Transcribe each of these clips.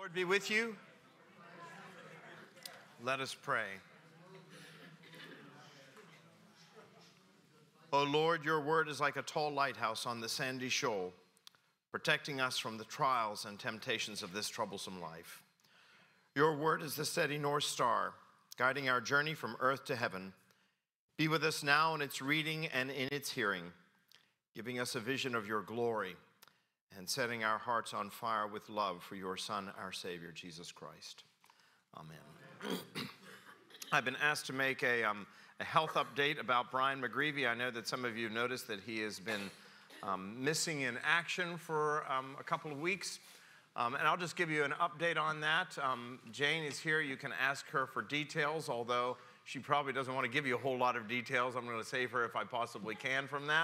Lord be with you. Let us pray. O Lord, your word is like a tall lighthouse on the sandy shoal, protecting us from the trials and temptations of this troublesome life. Your word is the steady North Star, guiding our journey from earth to heaven. Be with us now in its reading and in its hearing, giving us a vision of your glory and setting our hearts on fire with love for your Son, our Savior, Jesus Christ. Amen. I've been asked to make a health update about Brian McGreevy. I know that some of you have noticed that he has been missing in action for a couple of weeks. And I'll just give you an update on that. Jane is here. You can ask her for details, although she probably doesn't want to give you a whole lot of details. I'm going to save her if I possibly can from that.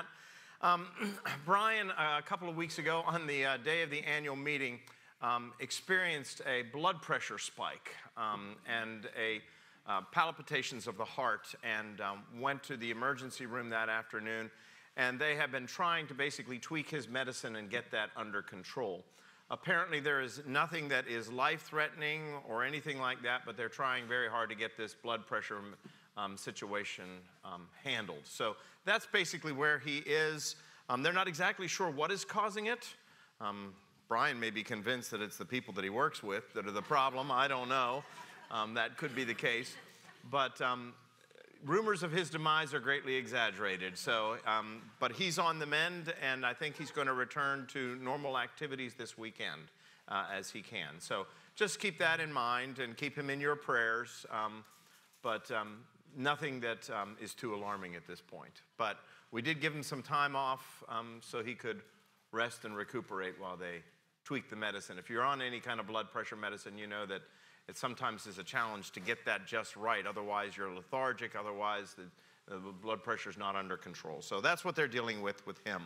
Brian, a couple of weeks ago on the day of the annual meeting, experienced a blood pressure spike and palpitations of the heart, and went to the emergency room that afternoon. And they have been trying to basically tweak his medicine and get that under control. Apparently there is nothing that is life-threatening or anything like that, but they're trying very hard to get this blood pressure situation handled. So that's basically where he is. They're not exactly sure what is causing it. Brian may be convinced that it's the people that he works with that are the problem. I don't know. That could be the case. But rumors of his demise are greatly exaggerated. So, but he's on the mend, and I think he's going to return to normal activities this weekend as he can. So just keep that in mind and keep him in your prayers. But nothing that is too alarming at this point. But we did give him some time off so he could rest and recuperate while they tweak the medicine. If you're on any kind of blood pressure medicine, you know that it sometimes is a challenge to get that just right. Otherwise, you're lethargic. Otherwise, the blood pressure is not under control. So that's what they're dealing with him.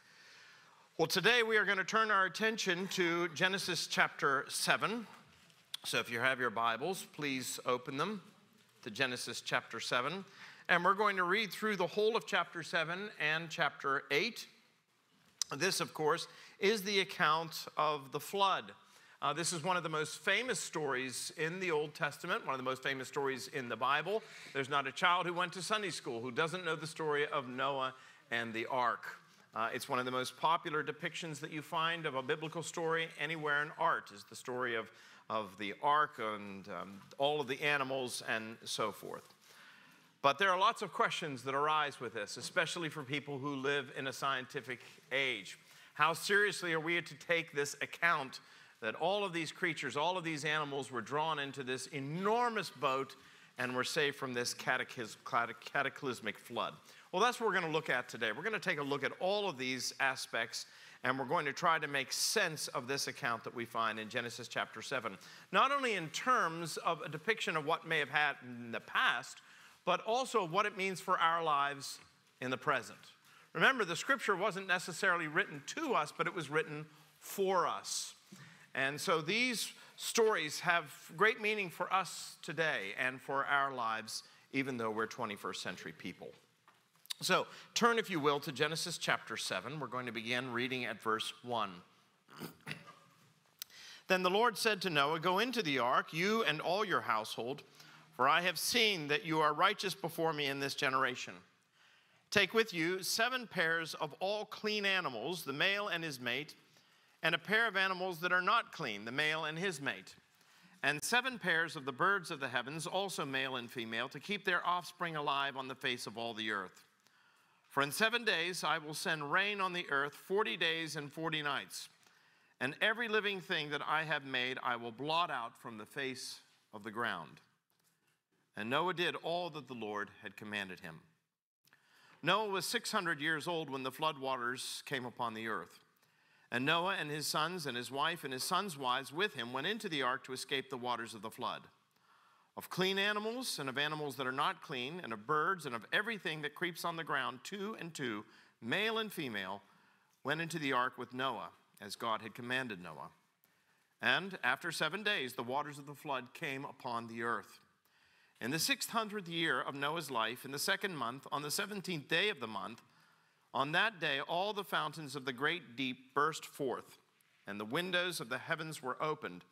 Well, today we are going to turn our attention to Genesis chapter 7. So if you have your Bibles, please open them to Genesis chapter 7. And we're going to read through the whole of chapter 7 and chapter 8. This, of course, is the account of the flood. This is one of the most famous stories in the Old Testament, one of the most famous stories in the Bible. There's not a child who went to Sunday school who doesn't know the story of Noah and the ark. It's one of the most popular depictions that you find of a biblical story anywhere in art, is the story of the ark and all of the animals and so forth. But there are lots of questions that arise with this, especially for people who live in a scientific age. How seriously are we to take this account that all of these creatures, all of these animals were drawn into this enormous boat and were saved from this cataclysmic flood? Well, that's what we're going to look at today. We're going to take a look at all of these aspects, and we're going to try to make sense of this account that we find in Genesis chapter 7. Not only in terms of a depiction of what may have happened in the past, but also what it means for our lives in the present. Remember, the scripture wasn't necessarily written to us, but it was written for us. And so these stories have great meaning for us today and for our lives, even though we're 21st century people. So turn, if you will, to Genesis chapter 7. We're going to begin reading at verse 1. Then the Lord said to Noah, "Go into the ark, you and all your household, for I have seen that you are righteous before me in this generation. Take with you 7 pairs of all clean animals, the male and his mate, and a pair of animals that are not clean, the male and his mate, and 7 pairs of the birds of the heavens, also male and female, to keep their offspring alive on the face of all the earth. For in 7 days I will send rain on the earth 40 days and 40 nights, and every living thing that I have made I will blot out from the face of the ground." And Noah did all that the Lord had commanded him. Noah was 600 years old when the flood waters came upon the earth. And Noah and his sons and his wife and his sons' wives with him went into the ark to escape the waters of the flood. Of clean animals and of animals that are not clean, and of birds and of everything that creeps on the ground, 2 and 2, male and female, went into the ark with Noah, as God had commanded Noah. And after 7 days, the waters of the flood came upon the earth. In the 600th year of Noah's life, in the 2nd month, on the 17th day of the month, on that day, all the fountains of the great deep burst forth, and the windows of the heavens were opened.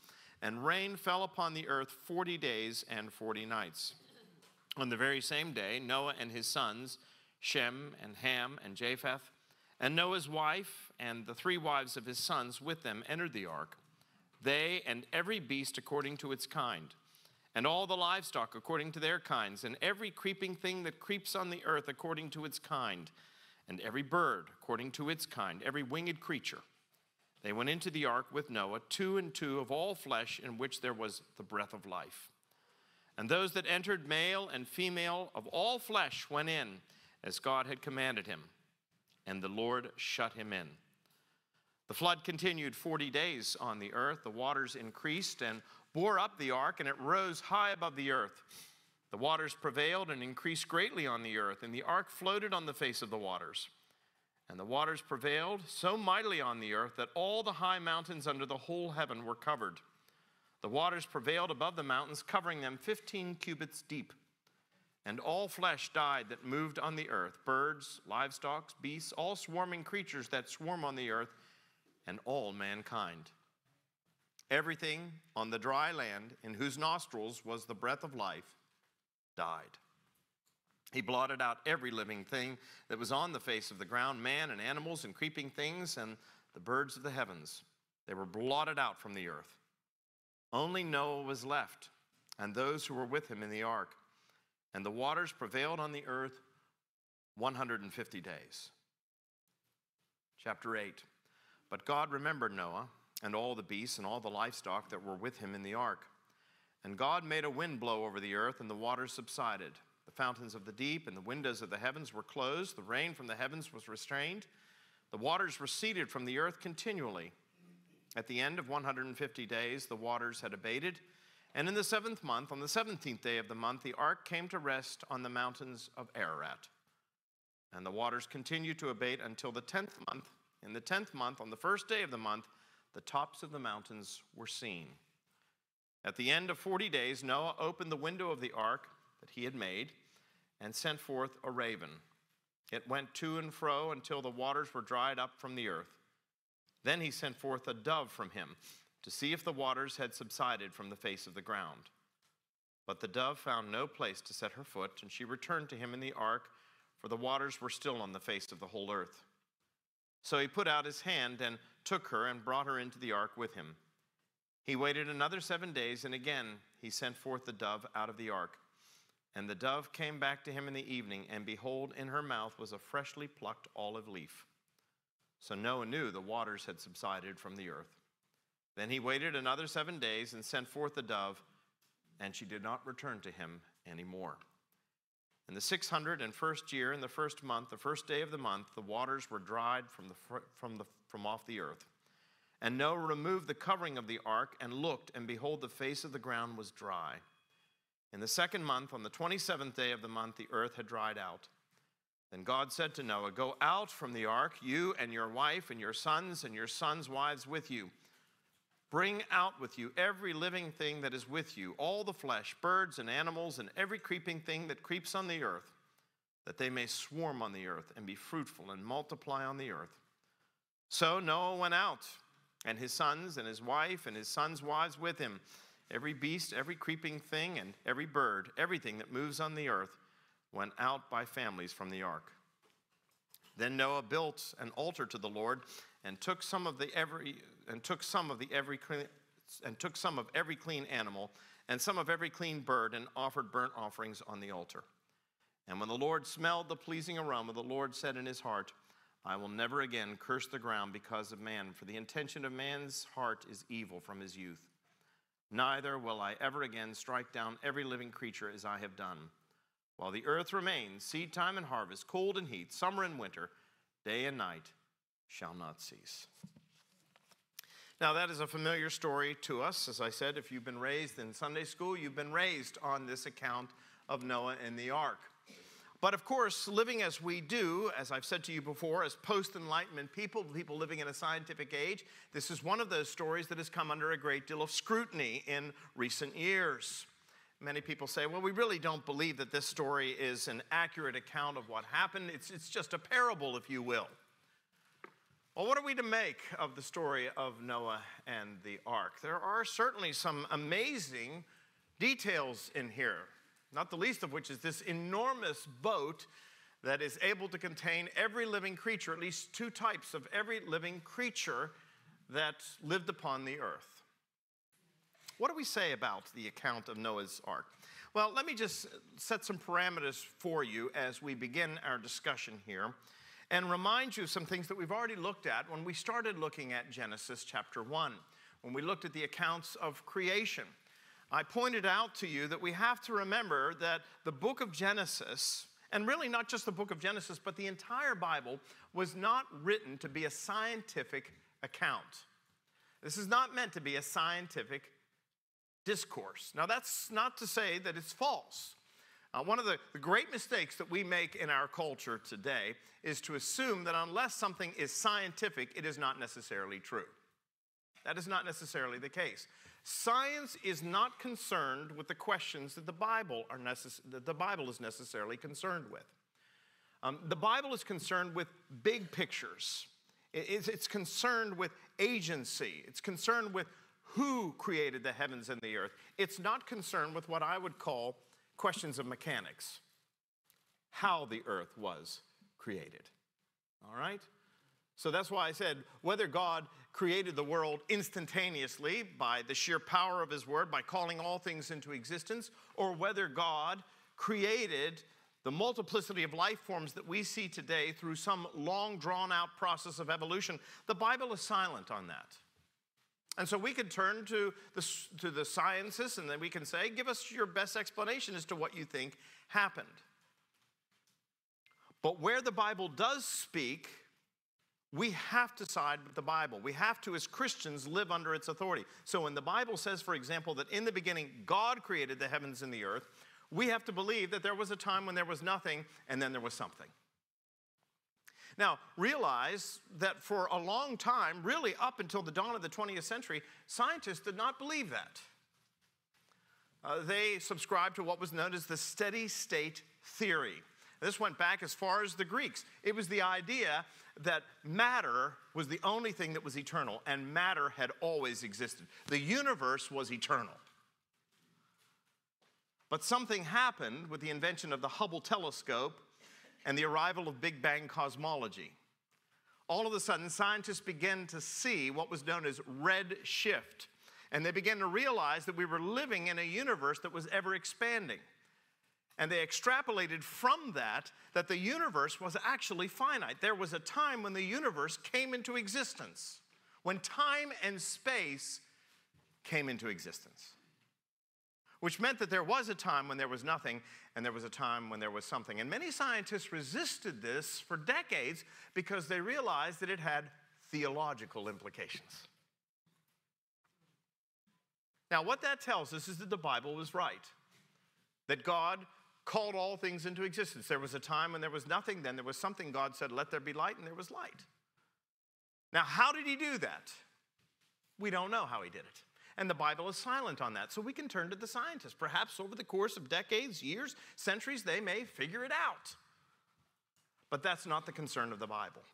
and rain fell upon the earth 40 days and 40 nights. On the very same day, Noah and his sons, Shem and Ham and Japheth, and Noah's wife and the 3 wives of his sons with them entered the ark, they and every beast according to its kind, and all the livestock according to their kinds, and every creeping thing that creeps on the earth according to its kind, and every bird according to its kind, every winged creature. They went into the ark with Noah, 2 and 2 of all flesh in which there was the breath of life. And those that entered, male and female of all flesh, went in, as God had commanded him, and the Lord shut him in. The flood continued 40 days on the earth. The waters increased and bore up the ark, and it rose high above the earth. The waters prevailed and increased greatly on the earth, and the ark floated on the face of the waters. And the waters prevailed so mightily on the earth that all the high mountains under the whole heaven were covered. The waters prevailed above the mountains, covering them 15 cubits deep. And all flesh died that moved on the earth, birds, livestock, beasts, all swarming creatures that swarm on the earth, and all mankind. Everything on the dry land in whose nostrils was the breath of life died. He blotted out every living thing that was on the face of the ground, man and animals and creeping things and the birds of the heavens. They were blotted out from the earth. Only Noah was left, and those who were with him in the ark. And the waters prevailed on the earth 150 days. Chapter 8. But God remembered Noah and all the beasts and all the livestock that were with him in the ark. And God made a wind blow over the earth, and the waters subsided. The fountains of the deep and the windows of the heavens were closed. The rain from the heavens was restrained. The waters receded from the earth continually. At the end of 150 days, the waters had abated. And in the 7th month, on the 17th day of the month, the ark came to rest on the mountains of Ararat. And the waters continued to abate until the 10th month. In the 10th month, on the first day of the month, the tops of the mountains were seen. At the end of 40 days, Noah opened the window of the ark that he had made and sent forth a raven. It went to and fro until the waters were dried up from the earth. Then he sent forth a dove from him to see if the waters had subsided from the face of the ground. But the dove found no place to set her foot, and she returned to him in the ark, for the waters were still on the face of the whole earth. So he put out his hand and took her and brought her into the ark with him. He waited another 7 days, and again he sent forth the dove out of the ark. And the dove came back to him in the evening, and behold, in her mouth was a freshly plucked olive leaf. So Noah knew the waters had subsided from the earth. Then he waited another 7 days and sent forth the dove, and she did not return to him anymore. In the 601st year, in the 1st month, the 1st day of the month, the waters were dried from off the earth. And Noah removed the covering of the ark and looked, and behold, the face of the ground was dry. In the 2nd month, on the 27th day of the month, the earth had dried out. Then God said to Noah, "Go out from the ark, you and your wife and your sons wives with you. Bring out with you every living thing that is with you, all the flesh, birds and animals, and every creeping thing that creeps on the earth, that they may swarm on the earth and be fruitful and multiply on the earth." So Noah went out, and his sons and his wife and his sons' wives with him, every beast, every creeping thing, and every bird, everything that moves on the earth, went out by families from the ark. Then Noah built an altar to the Lord, and took some of every clean animal and some of every clean bird, and offered burnt offerings on the altar. And when the Lord smelled the pleasing aroma, the Lord said in his heart, "I will never again curse the ground because of man, for the intention of man's heart is evil from his youth. Neither will I ever again strike down every living creature as I have done. While the earth remains, seed time and harvest, cold and heat, summer and winter, day and night shall not cease." Now, that is a familiar story to us. As I said, if you've been raised in Sunday school, you've been raised on this account of Noah and the ark. But of course, living as we do, as I've said to you before, as post-Enlightenment people living in a scientific age, this is one of those stories that has come under a great deal of scrutiny in recent years. Many people say, well, we really don't believe that this story is an accurate account of what happened. It's just a parable, if you will. Well, what are we to make of the story of Noah and the ark? There are certainly some amazing details in here, not the least of which is this enormous boat that is able to contain every living creature, at least two types of every living creature that lived upon the earth. What do we say about the account of Noah's ark? Well, let me just set some parameters for you as we begin our discussion here and remind you of some things that we've already looked at when we started looking at Genesis chapter 1, when we looked at the accounts of creation. I pointed out to you that we have to remember that the book of Genesis, and really not just the book of Genesis, but the entire Bible, was not written to be a scientific account. This is not meant to be a scientific discourse. Now, that's not to say that it's false. One of the great mistakes that we make in our culture today is to assume that unless something is scientific, it is not necessarily true. That is not necessarily the case. Science is not concerned with the questions that the Bible is necessarily concerned with. The Bible is concerned with big pictures. It's concerned with agency. It's concerned with who created the heavens and the earth. It's not concerned with what I would call questions of mechanics, how the earth was created. All right? So that's why I said whether God created the world instantaneously by the sheer power of his word, by calling all things into existence, or whether God created the multiplicity of life forms that we see today through some long drawn-out process of evolution, the Bible is silent on that. And so we could turn to the sciences and then we can say, give us your best explanation as to what you think happened. But where the Bible does speak, we have to side with the Bible. We have to, as Christians, live under its authority. So when the Bible says, for example, that in the beginning God created the heavens and the earth, we have to believe that there was a time when there was nothing and then there was something. Now, realize that for a long time, really up until the dawn of the 20th century, scientists did not believe that. They subscribed to what was known as the steady state theory. This went back as far as the Greeks. It was the idea that matter was the only thing that was eternal, and matter had always existed. The universe was eternal. But something happened with the invention of the Hubble telescope and the arrival of Big Bang cosmology. All of a sudden, scientists began to see what was known as red shift. And they began to realize that we were living in a universe that was ever expanding. And they extrapolated from that the universe was actually finite. There was a time when the universe came into existence, when time and space came into existence. Which meant that there was a time when there was nothing, and there was a time when there was something. And many scientists resisted this for decades because they realized that it had theological implications. Now, what that tells us is that the Bible was right, that God called all things into existence. There was a time when there was nothing, then there was something. God said, let there be light, and there was light. Now, how did he do that? We don't know how he did it. And the Bible is silent on that. So we can turn to the scientists. Perhaps over the course of decades, years, centuries, they may figure it out. But that's not the concern of the Bible.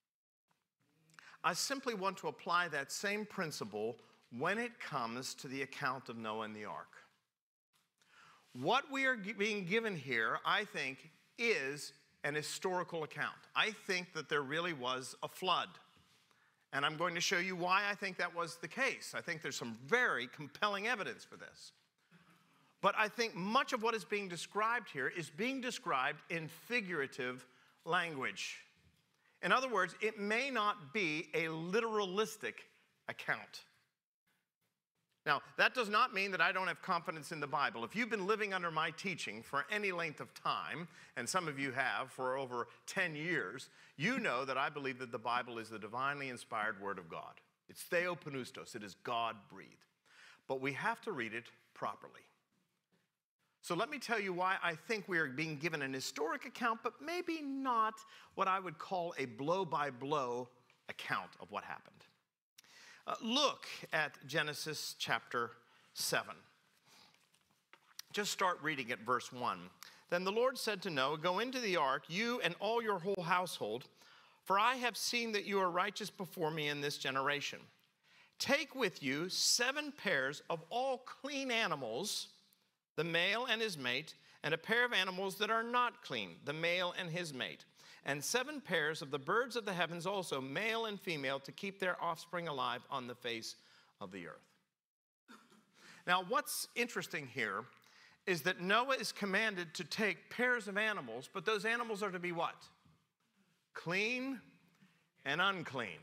I simply want to apply that same principle when it comes to the account of Noah and the ark. What we are being given here, I think, is an historical account. I think that there really was a flood. And I'm going to show you why I think that was the case. I think there's some very compelling evidence for this. But I think much of what is being described here is being described in figurative language. In other words, it may not be a literalistic account. Now, that does not mean that I don't have confidence in the Bible. If you've been living under my teaching for any length of time, and some of you have for over 10 years, you know that I believe that the Bible is the divinely inspired Word of God. It's theopneustos. It is God-breathed. But we have to read it properly. So let me tell you why I think we are being given an historic account, but maybe not what I would call a blow-by-blow account of what happened. Look at Genesis chapter 7. Just start reading at verse 1. Then the Lord said to Noah, "Go into the ark, you and all your whole household, for I have seen that you are righteous before me in this generation. Take with you 7 pairs of all clean animals, the male and his mate, and a pair of animals that are not clean, the male and his mate, and 7 pairs of the birds of the heavens also, male and female, to keep their offspring alive on the face of the earth. Now, what's interesting here is that Noah is commanded to take pairs of animals, but those animals are to be what? Clean and unclean.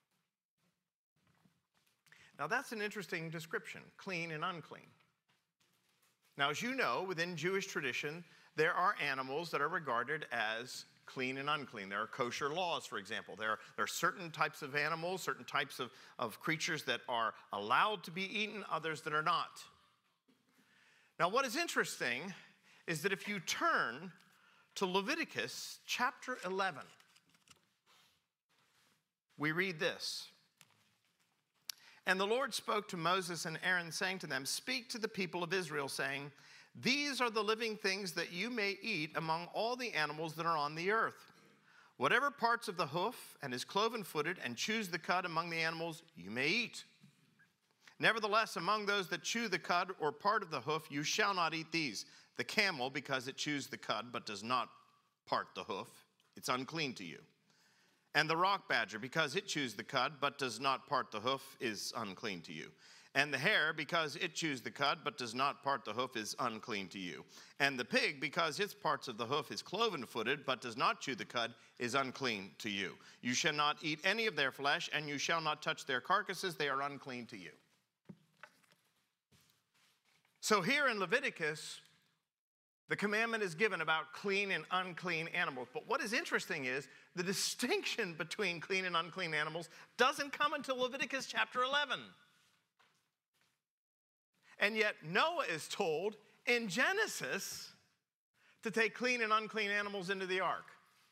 Now, that's an interesting description, clean and unclean. Now, as you know, within Jewish tradition, there are animals that are regarded as clean and unclean. There are kosher laws, for example. There are certain types of animals, certain types of creatures that are allowed to be eaten, others that are not. Now, what is interesting is that if you turn to Leviticus chapter 11, we read this. And the Lord spoke to Moses and Aaron, saying to them, speak to the people of Israel, saying, these are the living things that you may eat among all the animals that are on the earth. Whatever parts of the hoof and is cloven-footed and chews the cud among the animals, you may eat. Nevertheless, among those that chew the cud or part of the hoof, you shall not eat these. The camel, because it chews the cud but does not part the hoof, it's unclean to you. And the rock badger, because it chews the cud but does not part the hoof, is unclean to you. And the hare, because it chews the cud but does not part the hoof, is unclean to you. And the pig, because its parts of the hoof is cloven-footed but does not chew the cud, is unclean to you. You shall not eat any of their flesh, and you shall not touch their carcasses. They are unclean to you. So here in Leviticus, the commandment is given about clean and unclean animals. But what is interesting is the distinction between clean and unclean animals doesn't come until Leviticus chapter 11. And yet Noah is told in Genesis to take clean and unclean animals into the ark.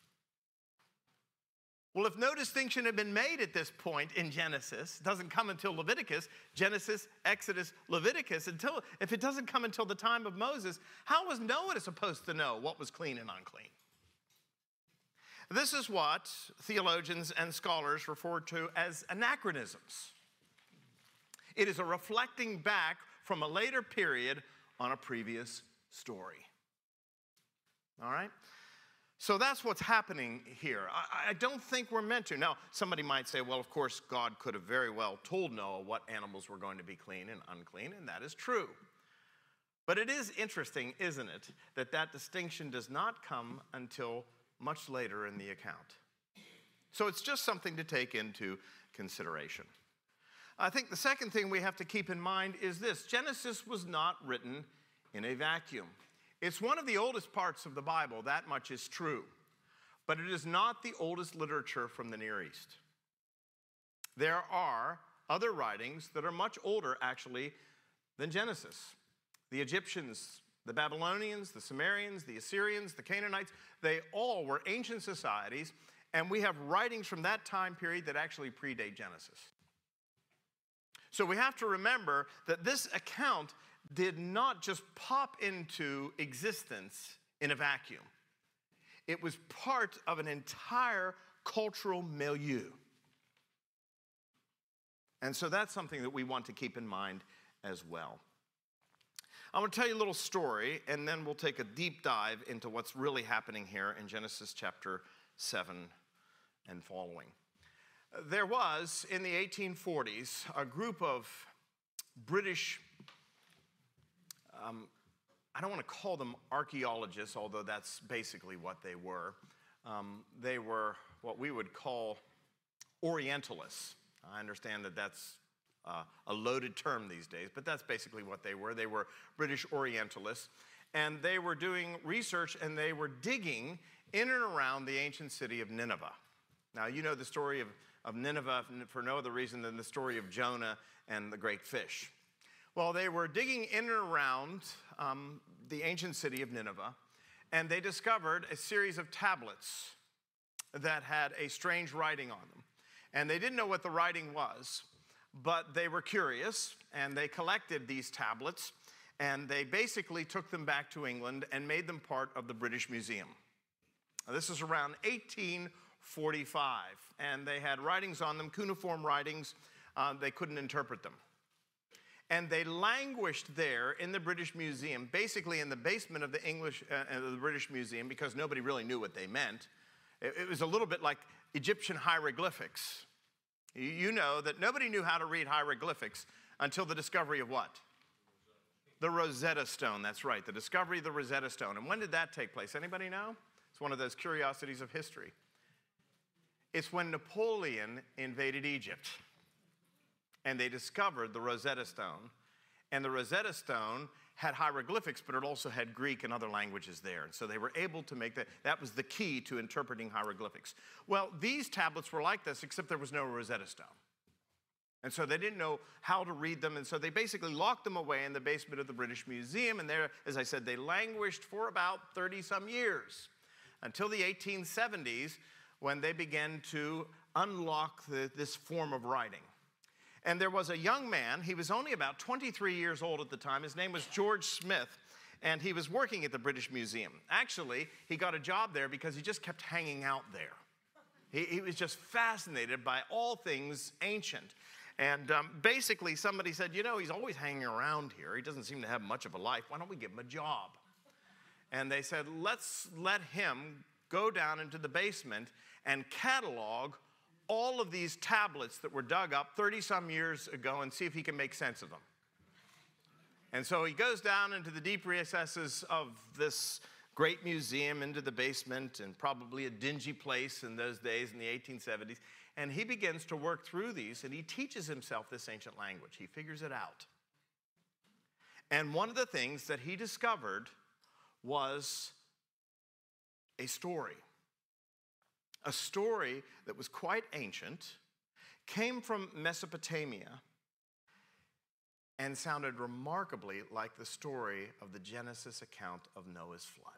Well, if no distinction had been made at this point in Genesis, it doesn't come until Leviticus, Genesis, Exodus, Leviticus, if it doesn't come until the time of Moses, how was Noah supposed to know what was clean and unclean? This is what theologians and scholars refer to as anachronisms. It is a reflecting back from a later period on a previous story. All right? So that's what's happening here. I don't think we're meant to. Now, somebody might say, well, of course, God could have very well told Noah what animals were going to be clean and unclean, and that is true. But it is interesting, isn't it, that that distinction does not come until much later in the account. So it's just something to take into consideration. I think the second thing we have to keep in mind is this. Genesis was not written in a vacuum. It's one of the oldest parts of the Bible, that much is true. But it is not the oldest literature from the Near East. There are other writings that are much older, actually, than Genesis. The Egyptians, the Babylonians, the Sumerians, the Assyrians, the Canaanites, they all were ancient societies, and we have writings from that time period that actually predate Genesis. So we have to remember that this account did not just pop into existence in a vacuum. It was part of an entire cultural milieu. And so that's something that we want to keep in mind as well. I'm going to tell you a little story, and then we'll take a deep dive into what's really happening here in Genesis chapter 7 and following. There was, in the 1840s, a group of British I don't want to call them archaeologists, although that's basically what they were. They were what we would call Orientalists. I understand that that's a loaded term these days, but that's basically what they were. They were British Orientalists, and they were doing research, and they were digging in and around the ancient city of Nineveh. Now, you know the story of Nineveh for no other reason than the story of Jonah and the great fish. Well, they were digging in and around the ancient city of Nineveh, and they discovered a series of tablets that had a strange writing on them. And they didn't know what the writing was, but they were curious, and they collected these tablets, and they basically took them back to England and made them part of the British Museum. Now, this is around 18 45. And they had writings on them, cuneiform writings. They couldn't interpret them. And they languished there in the British Museum, basically in the basement of the British Museum, because nobody really knew what they meant. It was a little bit like Egyptian hieroglyphics. You know that nobody knew how to read hieroglyphics until the discovery of what? The Rosetta Stone, that's right, the discovery of the Rosetta Stone. And when did that take place? Anybody know? It's one of those curiosities of history. It's when Napoleon invaded Egypt. And they discovered the Rosetta Stone. And the Rosetta Stone had hieroglyphics, but it also had Greek and other languages there. And so they were able to make that. That was the key to interpreting hieroglyphics. Well, these tablets were like this, except there was no Rosetta Stone. And so they didn't know how to read them. And so they basically locked them away in the basement of the British Museum. And there, as I said, they languished for about 30-some years until the 1870s, when they began to unlock this form of writing. And there was a young man, he was only about 23 years old at the time. His name was George Smith, and he was working at the British Museum. Actually, he got a job there because he just kept hanging out there. He was just fascinated by all things ancient. And basically, somebody said, you know, he's always hanging around here. He doesn't seem to have much of a life. Why don't we give him a job? And they said, let's let him go down into the basement and catalog all of these tablets that were dug up 30-some years ago and see if he can make sense of them. And so he goes down into the deep recesses of this great museum, into the basement, and probably a dingy place in those days in the 1870s, and he begins to work through these, and he teaches himself this ancient language. He figures it out. And one of the things that he discovered was a story. A story that was quite ancient, came from Mesopotamia, and sounded remarkably like the story of the Genesis account of Noah's flood.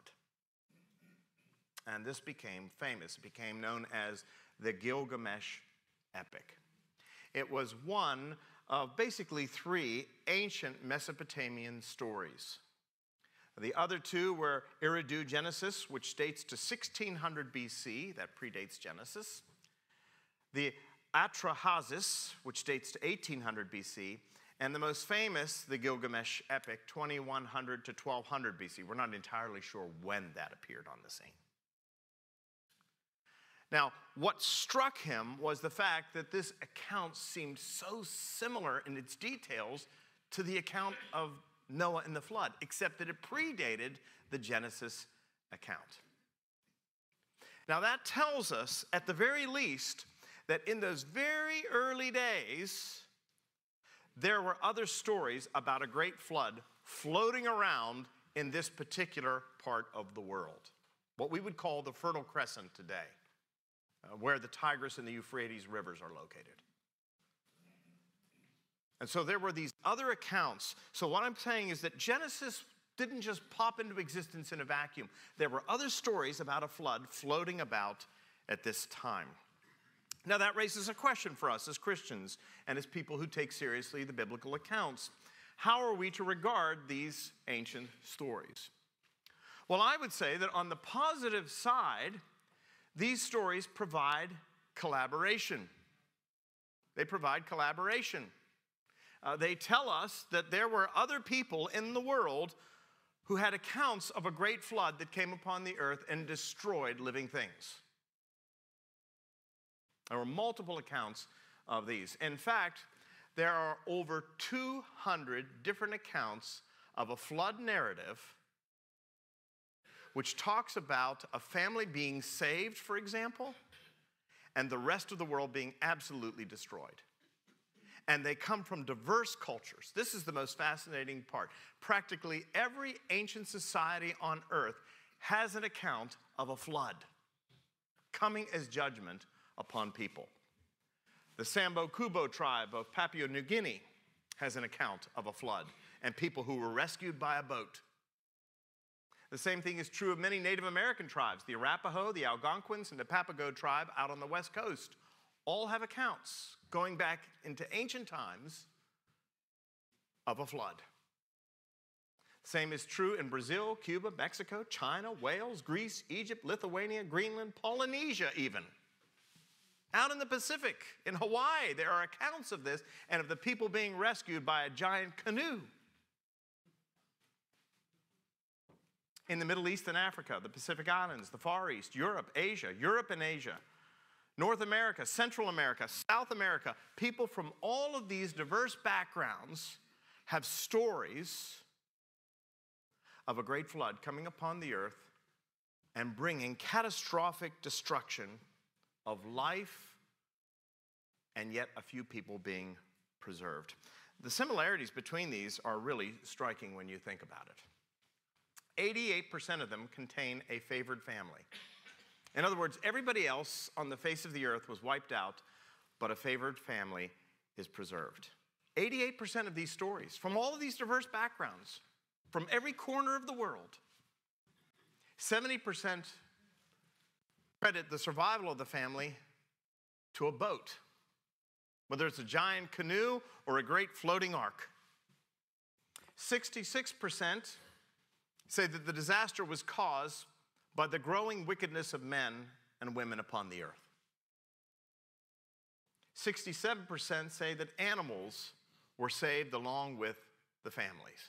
And this became famous. It became known as the Gilgamesh epic. It was one of basically three ancient Mesopotamian stories. The other two were Eridu Genesis, which dates to 1600 BC, that predates Genesis. The Atrahasis, which dates to 1800 BC. And the most famous, the Gilgamesh epic, 2100 to 1200 BC. We're not entirely sure when that appeared on the scene. Now, what struck him was the fact that this account seemed so similar in its details to the account of Noah and the flood, except that it predated the Genesis account. Now that tells us, at the very least, that in those very early days, there were other stories about a great flood floating around in this particular part of the world, what we would call the Fertile Crescent today, where the Tigris and the Euphrates rivers are located. And so there were these other accounts. So what I'm saying is that Genesis didn't just pop into existence in a vacuum. There were other stories about a flood floating about at this time. Now that raises a question for us as Christians and as people who take seriously the biblical accounts. How are we to regard these ancient stories? Well, I would say that on the positive side, these stories provide collaboration. They provide collaboration. They tell us that there were other people in the world who had accounts of a great flood that came upon the earth and destroyed living things. There were multiple accounts of these. In fact, there are over 200 different accounts of a flood narrative which talks about a family being saved, for example, and the rest of the world being absolutely destroyed. And they come from diverse cultures. This is the most fascinating part. Practically every ancient society on earth has an account of a flood coming as judgment upon people. The Sambo-Kubo tribe of Papua New Guinea has an account of a flood and people who were rescued by a boat. The same thing is true of many Native American tribes. The Arapaho, the Algonquins, and the Papago tribe out on the West Coast all have accounts going back into ancient times of a flood. Same is true in Brazil, Cuba, Mexico, China, Wales, Greece, Egypt, Lithuania, Greenland, Polynesia even. Out in the Pacific, in Hawaii, there are accounts of this and of the people being rescued by a giant canoe. In the Middle East and Africa, the Pacific Islands, the Far East, Europe and Asia, North America, Central America, South America, people from all of these diverse backgrounds have stories of a great flood coming upon the earth and bringing catastrophic destruction of life, and yet a few people being preserved. The similarities between these are really striking when you think about it. 88% of them contain a favored family. In other words, everybody else on the face of the earth was wiped out, but a favored family is preserved. 88% of these stories, from all of these diverse backgrounds, from every corner of the world, 70% credit the survival of the family to a boat, whether it's a giant canoe or a great floating ark. 66% say that the disaster was caused by the growing wickedness of men and women upon the earth. 67% say that animals were saved along with the families.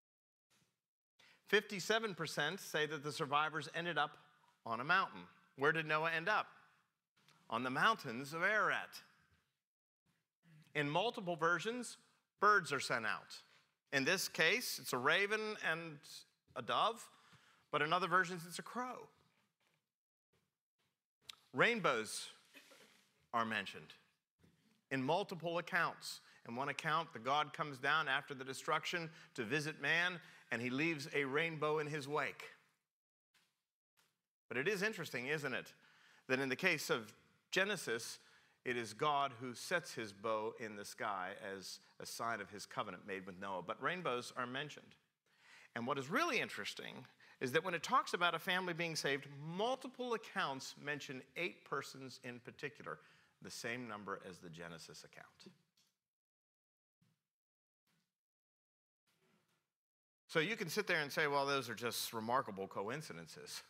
57% say that the survivors ended up on a mountain. Where did Noah end up? On the mountains of Ararat. In multiple versions, birds are sent out. In this case, it's a raven and a dove, but in other versions, it's a crow. Rainbows are mentioned in multiple accounts. In one account, the God comes down after the destruction to visit man, and he leaves a rainbow in his wake. But it is interesting, isn't it, that in the case of Genesis, it is God who sets his bow in the sky as a sign of his covenant made with Noah. But rainbows are mentioned. And what is really interesting is that when it talks about a family being saved, multiple accounts mention 8 persons in particular, the same number as the Genesis account. So you can sit there and say, well, those are just remarkable coincidences.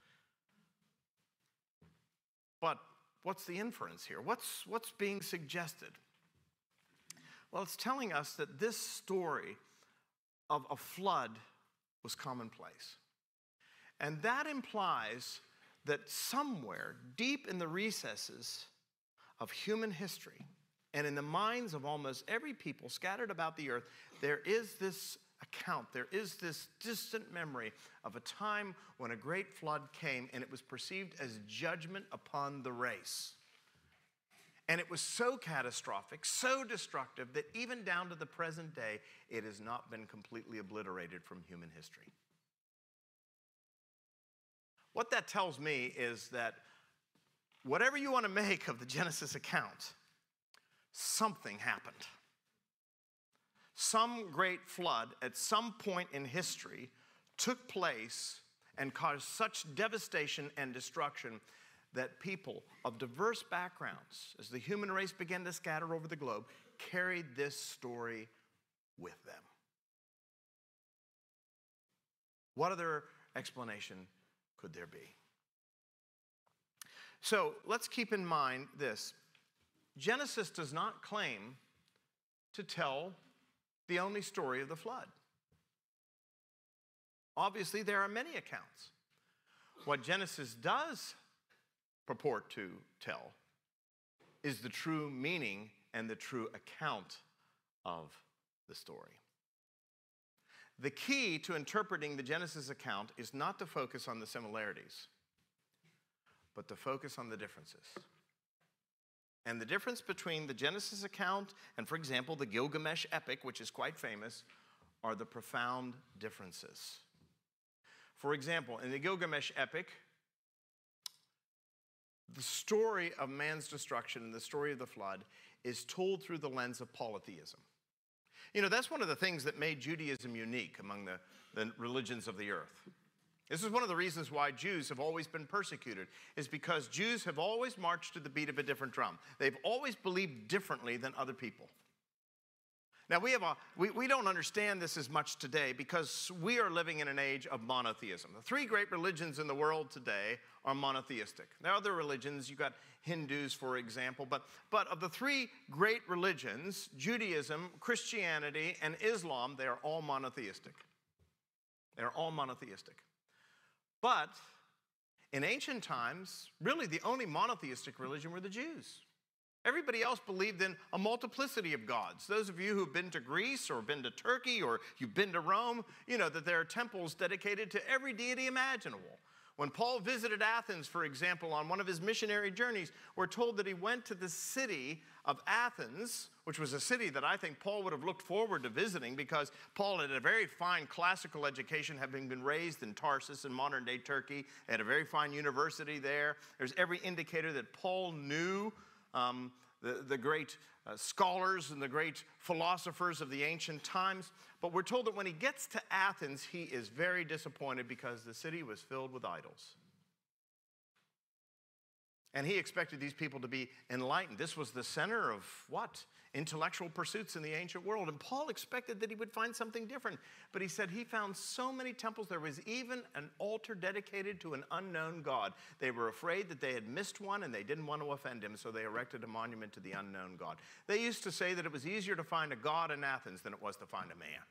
But what's the inference here? What's being suggested? Well, it's telling us that this story of a flood was commonplace. And that implies that somewhere deep in the recesses of human history and in the minds of almost every people scattered about the earth, there is this account, there is this distant memory of a time when a great flood came and it was perceived as judgment upon the race. And it was so catastrophic, so destructive, that even down to the present day, it has not been completely obliterated from human history. What that tells me is that whatever you want to make of the Genesis account, something happened. Some great flood at some point in history took place and caused such devastation and destruction that people of diverse backgrounds, as the human race began to scatter over the globe, carried this story with them. What other explanation could there be? So let's keep in mind this. Genesis does not claim to tell the only story of the flood. Obviously, there are many accounts. What Genesis does purport to tell is the true meaning and the true account of the story. The key to interpreting the Genesis account is not to focus on the similarities, but to focus on the differences. And the difference between the Genesis account and, for example, the Gilgamesh epic, which is quite famous, are the profound differences. For example, in the Gilgamesh epic, the story of man's destruction and the story of the flood is told through the lens of polytheism. You know, that's one of the things that made Judaism unique among the religions of the earth. This is one of the reasons why Jews have always been persecuted, is because Jews have always marched to the beat of a different drum. They've always believed differently than other people. Now, we don't understand this as much today because we are living in an age of monotheism. The three great religions in the world today are monotheistic. There are other religions. You've got Hindus, for example. But of the three great religions, Judaism, Christianity, and Islam, they are all monotheistic. They are all monotheistic. But in ancient times, really the only monotheistic religion were the Jews. Everybody else believed in a multiplicity of gods. Those of you who've been to Greece or been to Turkey or you've been to Rome, you know that there are temples dedicated to every deity imaginable. When Paul visited Athens, for example, on one of his missionary journeys, we're told that he went to the city of Athens, which was a city that I think Paul would have looked forward to visiting because Paul had a very fine classical education, having been raised in Tarsus in modern-day Turkey, had a very fine university there. There's every indicator that Paul knew the great scholars and the great philosophers of the ancient times. But we're told that when he gets to Athens, he is very disappointed because the city was filled with idols. And he expected these people to be enlightened. This was the center of what? Intellectual pursuits in the ancient world. And Paul expected that he would find something different. But he said he found so many temples. There was even an altar dedicated to an unknown God. They were afraid that they had missed one and they didn't want to offend him, so they erected a monument to the unknown God. They used to say that it was easier to find a god in Athens than it was to find a man.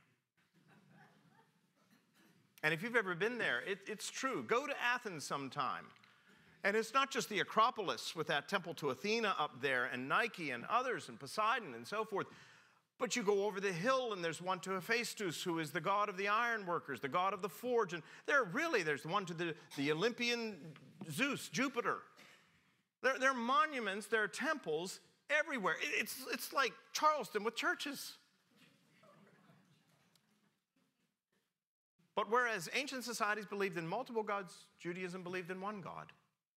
And if you've ever been there, it's true. Go to Athens sometime. And it's not just the Acropolis with that temple to Athena up there and Nike and others and Poseidon and so forth. But you go over the hill and there's one to Hephaestus, who is the god of the ironworkers, the god of the forge. And there's one to the Olympian Zeus, Jupiter. There are monuments, there are temples everywhere. It's like Charleston with churches. But whereas ancient societies believed in multiple gods, Judaism believed in one God.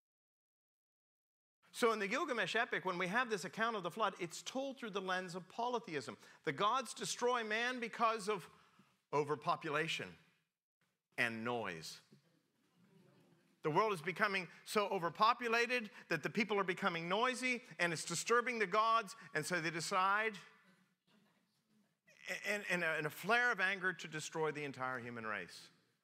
So in the Gilgamesh epic, when we have this account of the flood, it's told through the lens of polytheism. The gods destroy man because of overpopulation and noise. The world is becoming so overpopulated that the people are becoming noisy and it's disturbing the gods, and so they decide in a flare of anger to destroy the entire human race.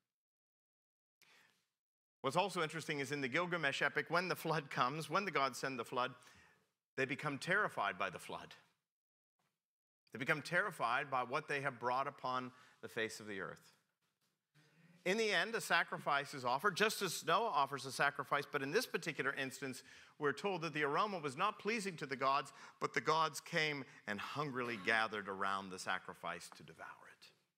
What's also interesting is in the Gilgamesh epic, when the flood comes, when the gods send the flood, they become terrified by the flood. They become terrified by what they have brought upon the face of the earth. In the end, a sacrifice is offered, just as Noah offers a sacrifice, but in this particular instance, we're told that the aroma was not pleasing to the gods, but the gods came and hungrily gathered around the sacrifice to devour it.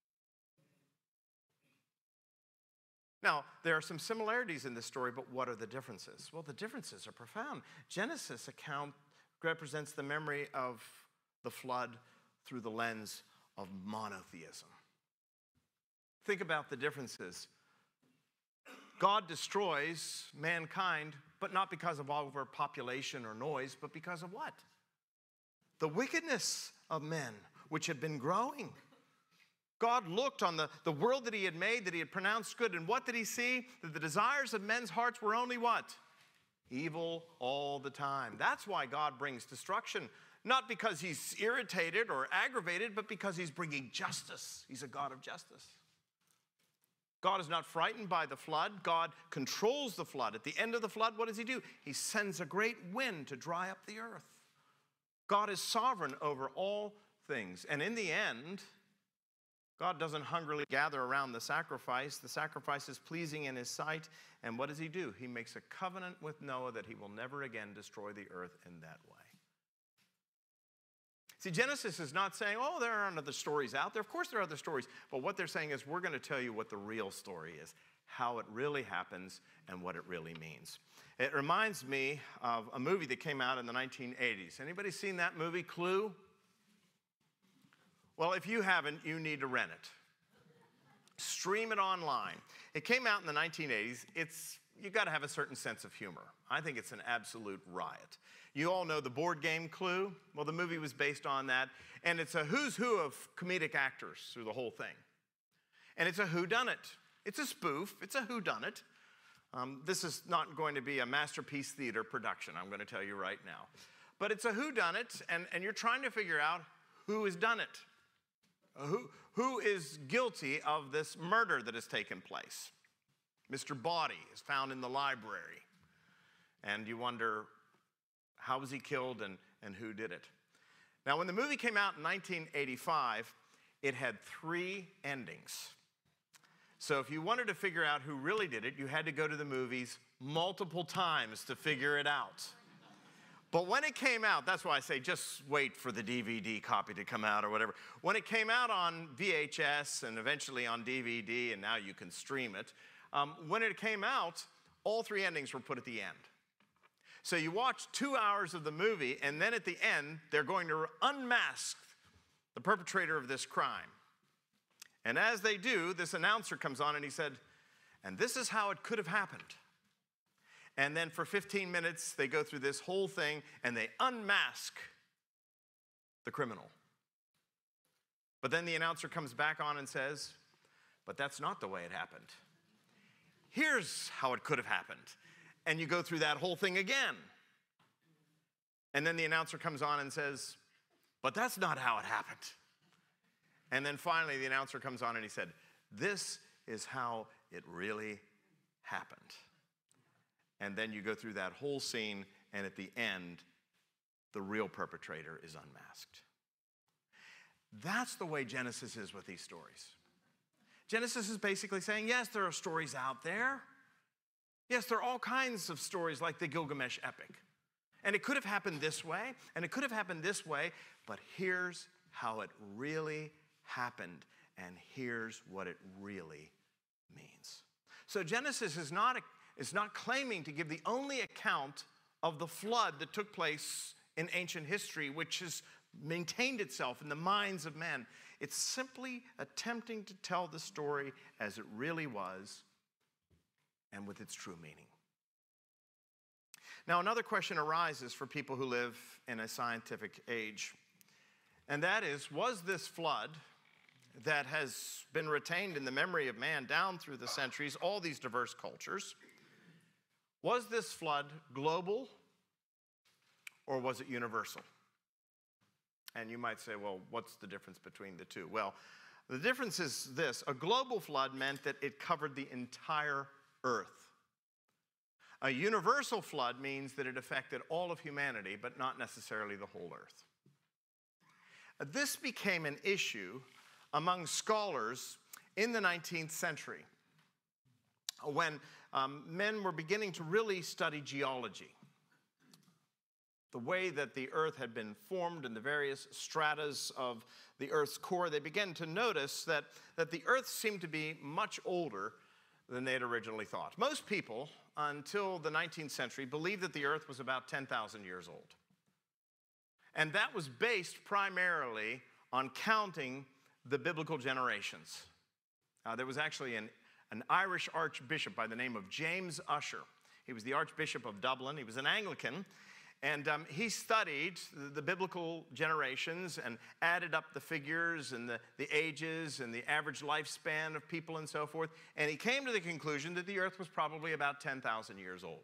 Now, there are some similarities in this story, but what are the differences? Well, the differences are profound. Genesis account represents the memory of the flood through the lens of monotheism. Think about the differences. God destroys mankind, but not because of overpopulation or noise, but because of what? The wickedness of men, which had been growing. God looked on the world that he had made, that he had pronounced good, and what did he see? That the desires of men's hearts were only what? Evil all the time. That's why God brings destruction. Not because he's irritated or aggravated, but because he's bringing justice. He's a God of justice. God is not frightened by the flood. God controls the flood. At the end of the flood, what does he do? He sends a great wind to dry up the earth. God is sovereign over all things. And in the end, God doesn't hungrily gather around the sacrifice. The sacrifice is pleasing in his sight. And what does he do? He makes a covenant with Noah that he will never again destroy the earth in that way. See, Genesis is not saying, oh, there aren't other stories out there. Of course there are other stories. But what they're saying is, we're going to tell you what the real story is, how it really happens, and what it really means. It reminds me of a movie that came out in the 1980s. Anybody seen that movie, Clue? Well, if you haven't, you need to rent it. Stream it online. It came out in the 1980s. You've got to have a certain sense of humor. I think it's an absolute riot. You all know the board game Clue? Well, the movie was based on that. And it's a who's who of comedic actors through the whole thing. And it's a whodunit. It's a spoof. It's a whodunit. This is not going to be a Masterpiece Theater production, I'm going to tell you right now. But it's a whodunit, and you're trying to figure out who has done it. Who is guilty of this murder that has taken place? Mr. Body is found in the library. And you wonder, how was he killed and who did it? Now, when the movie came out in 1985, it had 3 endings. So if you wanted to figure out who really did it, you had to go to the movies multiple times to figure it out. But when it came out, that's why I say just wait for the DVD copy to come out or whatever. When it came out on VHS and eventually on DVD, and now you can stream it, when it came out, all 3 endings were put at the end. So you watch 2 hours of the movie, and then at the end, they're going to unmask the perpetrator of this crime. And as they do, this announcer comes on and he said, and this is how it could have happened. And then for 15 minutes, they go through this whole thing and they unmask the criminal. But then the announcer comes back on and says, but that's not the way it happened. Here's how it could have happened. And you go through that whole thing again. And then the announcer comes on and says, but that's not how it happened. And then finally the announcer comes on and he said, this is how it really happened. And then you go through that whole scene, and at the end, the real perpetrator is unmasked. That's the way Genesis is with these stories. Genesis is basically saying, yes, there are stories out there. Yes, there are all kinds of stories like the Gilgamesh epic. And it could have happened this way, and it could have happened this way, but here's how it really happened, and here's what it really means. So Genesis is not claiming to give the only account of the flood that took place in ancient history, which has maintained itself in the minds of men. It's simply attempting to tell the story as it really was and with its true meaning. Now, another question arises for people who live in a scientific age, and that is, was this flood that has been retained in the memory of man down through the centuries, all these diverse cultures, was this flood global or was it universal? And you might say, well, what's the difference between the two? Well, the difference is this. A global flood meant that it covered the entire earth. A universal flood means that it affected all of humanity, but not necessarily the whole earth. This became an issue among scholars in the 19th century when men were beginning to really study geology. The way that the earth had been formed and the various stratas of the earth's core, they began to notice that the earth seemed to be much older than they had originally thought. Most people, until the 19th century, believed that the earth was about 10,000 years old. And that was based primarily on counting the biblical generations. There was actually an Irish archbishop by the name of James Ussher. He was the Archbishop of Dublin. He was an Anglican. And he studied the biblical generations and added up the figures and the ages and the average lifespan of people and so forth. And he came to the conclusion that the earth was probably about 10,000 years old.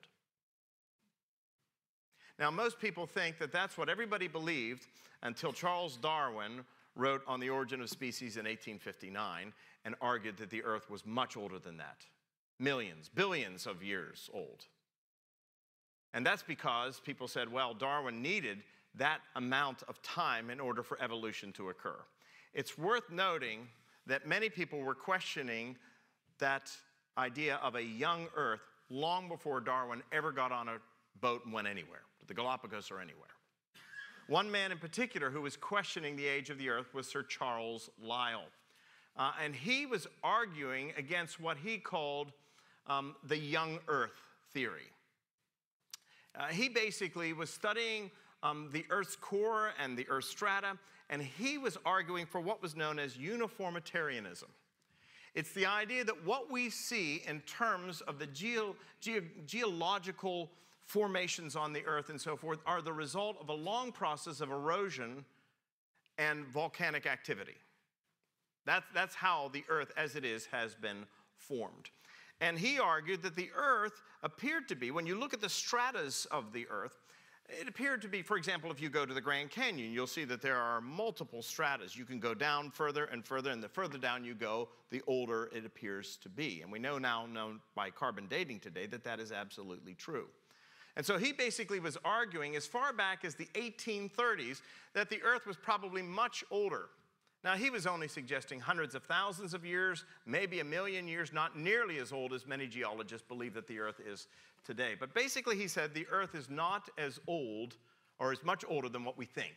Now, most people think that that's what everybody believed until Charles Darwin wrote On the Origin of Species in 1859 and argued that the earth was much older than that. Millions, billions of years old. And that's because people said, well, Darwin needed that amount of time in order for evolution to occur. It's worth noting that many people were questioning that idea of a young earth long before Darwin ever got on a boat and went anywhere, to the Galapagos or anywhere. One man in particular who was questioning the age of the earth was Sir Charles Lyell. And he was arguing against what he called the young earth theory. He basically was studying the Earth's core and the Earth's strata, and he was arguing for what was known as uniformitarianism. It's the idea that what we see in terms of the geological formations on the Earth and so forth are the result of a long process of erosion and volcanic activity. That's how the Earth as it is has been formed. And he argued that the earth appeared to be, when you look at the stratas of the earth, It appeared to be, for example, if you go to the Grand Canyon, you'll see that there are multiple stratas. You can go down further and further, and the further down you go, the older it appears to be. And we know by carbon dating today that that is absolutely true. And so he basically was arguing as far back as the 1830s that the Earth was probably much older. Now, he was only suggesting hundreds of thousands of years, maybe 1 million years, not nearly as old as many geologists believe that the Earth is today. But basically, he said the Earth is not as old or as much older than what we think.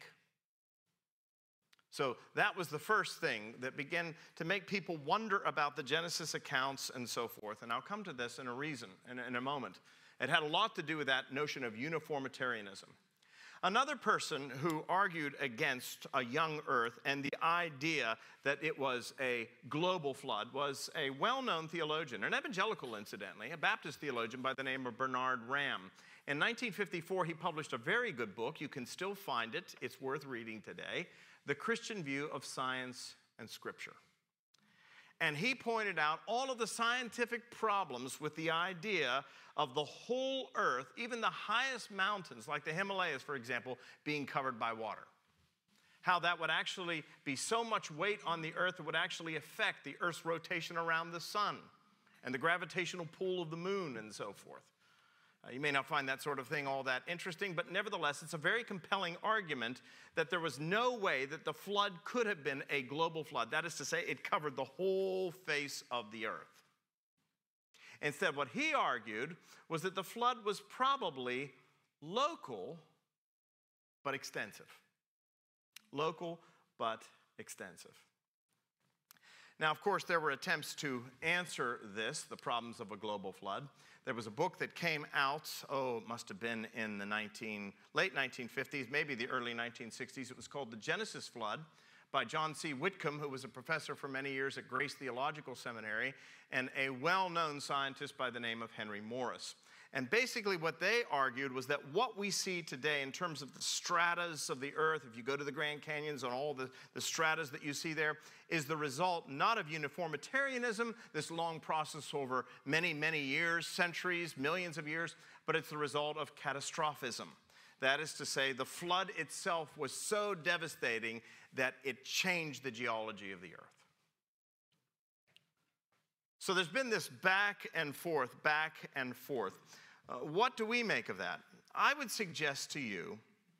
So that was the first thing that began to make people wonder about the Genesis accounts and so forth. And I'll come to this in a moment. It had a lot to do with that notion of uniformitarianism. Another person who argued against a young Earth and the idea that it was a global flood was a well-known theologian, an evangelical incidentally, a Baptist theologian by the name of Bernard Ramm. In 1954, he published a very good book. You can still find it. It's worth reading today, The Christian View of Science and Scripture. And he pointed out all of the scientific problems with the idea of the whole Earth, even the highest mountains, like the Himalayas, for example, being covered by water. How that would actually be so much weight on the Earth, it would actually affect the Earth's rotation around the sun and the gravitational pull of the moon and so forth. You may not find that sort of thing all that interesting, but nevertheless, it's a very compelling argument that there was no way that the flood could have been a global flood. That is to say, it covered the whole face of the earth. Instead, what he argued was that the flood was probably local, but extensive. Local, but extensive. Now, of course, there were attempts to answer this, the problems of a global flood. There was a book that came out, it must have been in the late 1950s, maybe the early 1960s. It was called The Genesis Flood by John C. Whitcomb, who was a professor for many years at Grace Theological Seminary, and a well-known scientist by the name of Henry Morris. And basically what they argued was that what we see today in terms of the stratas of the earth, if you go to the Grand Canyons and all the stratas that you see there, is the result not of uniformitarianism, this long process over many, many years, centuries, millions of years, but it's the result of catastrophism. That is to say, the flood itself was so devastating that it changed the geology of the earth. So there's been this back and forth. What do we make of that? I would suggest to you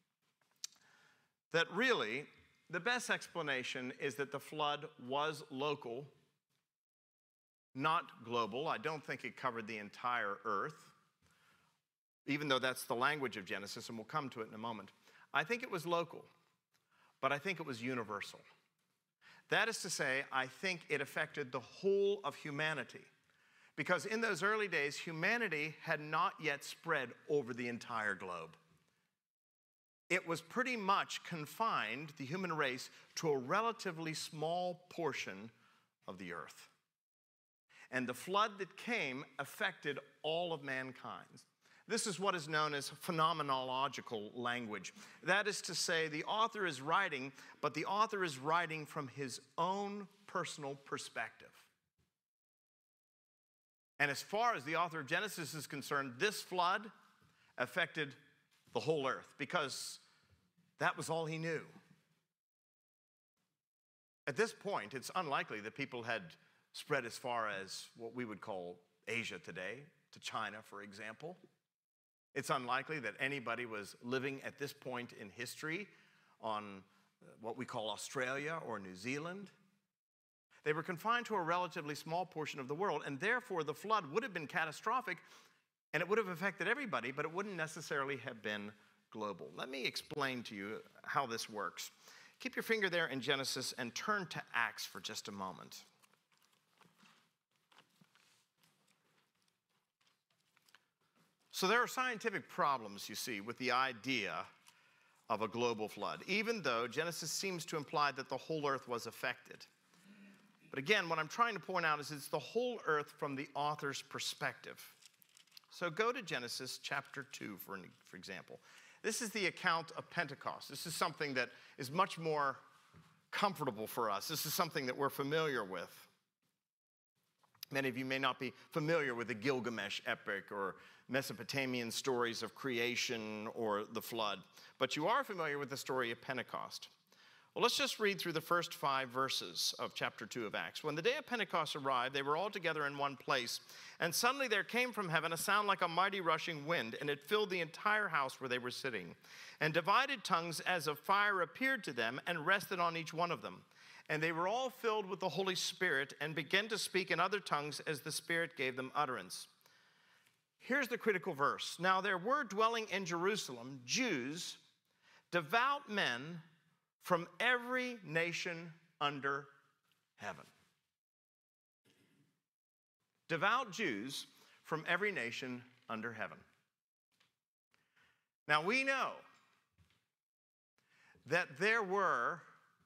that really the best explanation is that the flood was local, not global. I don't think it covered the entire earth, even though that's the language of Genesis, and we'll come to it in a moment. I think it was local, but I think it was universal. That is to say, I think it affected the whole of humanity. Because in those early days, humanity had not yet spread over the entire globe. It was pretty much confined, the human race, to a relatively small portion of the earth. And the flood that came affected all of mankind. This is what is known as phenomenological language. That is to say, the author is writing, but the author is writing from his own personal perspective. And as far as the author of Genesis is concerned, this flood affected the whole earth because that was all he knew. At this point, it's unlikely that people had spread as far as what we would call Asia today, to China, for example. It's unlikely that anybody was living at this point in history on what we call Australia or New Zealand. They were confined to a relatively small portion of the world, and therefore the flood would have been catastrophic, and it would have affected everybody, but it wouldn't necessarily have been global. Let me explain to you how this works. Keep your finger there in Genesis and turn to Acts for just a moment. So there are scientific problems, you see, with the idea of a global flood, even though Genesis seems to imply that the whole earth was affected. But again, what I'm trying to point out is it's the whole earth from the author's perspective. So go to Genesis chapter 2, for example. This is the account of Pentecost. This is something that is much more comfortable for us. This is something that we're familiar with. Many of you may not be familiar with the Gilgamesh epic or Mesopotamian stories of creation or the flood, but you are familiar with the story of Pentecost. Well, let's just read through the first 5 verses of chapter 2 of Acts. When the day of Pentecost arrived, they were all together in one place, and suddenly there came from heaven a sound like a mighty rushing wind, and it filled the entire house where they were sitting. And divided tongues as of fire appeared to them and rested on each one of them. And they were all filled with the Holy Spirit and began to speak in other tongues as the Spirit gave them utterance. Here's the critical verse. Now there were dwelling in Jerusalem Jews, devout men from every nation under heaven. Devout Jews from every nation under heaven. Now we know that there were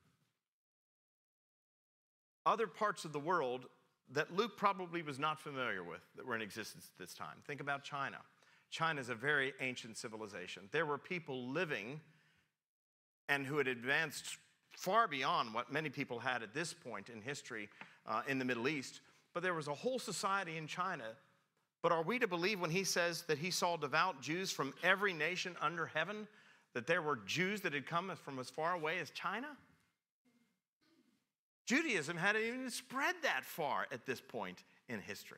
other parts of the world that Luke probably was not familiar with that were in existence at this time. Think about China. China is a very ancient civilization. There were people living and who had advanced far beyond what many people had at this point in history in the Middle East. But there was a whole society in China. But are we to believe when he says that he saw devout Jews from every nation under heaven, that there were Jews that had come from as far away as China? Judaism hadn't even spread that far at this point in history.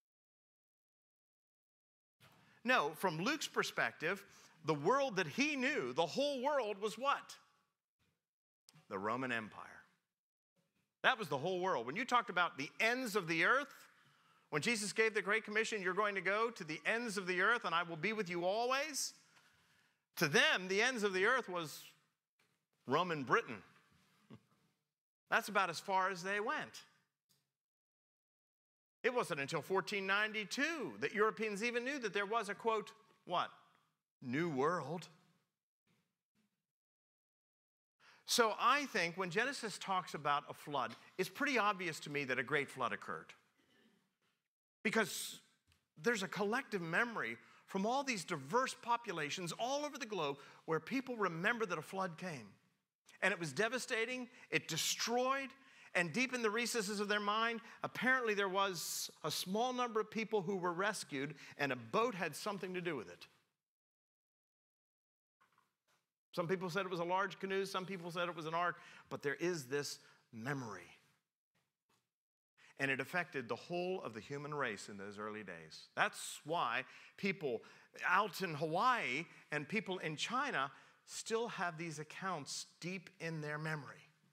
No, from Luke's perspective, the world that he knew, the whole world was what? The Roman Empire. That was the whole world. When you talked about the ends of the earth, when Jesus gave the Great Commission, you're going to go to the ends of the earth and I will be with you always. To them, the ends of the earth was Roman Britain. That's about as far as they went. It wasn't until 1492 that Europeans even knew that there was a, quote, what? New world. So I think when Genesis talks about a flood, it's pretty obvious to me that a great flood occurred. Because there's a collective memory from all these diverse populations all over the globe where people remember that a flood came. And it was devastating, it destroyed, and deep in the recesses of their mind, apparently there was a small number of people who were rescued, and a boat had something to do with it. Some people said it was a large canoe, some people said it was an ark, but there is this memory. And it affected the whole of the human race in those early days. That's why people out in Hawaii and people in China still have these accounts deep in their memory.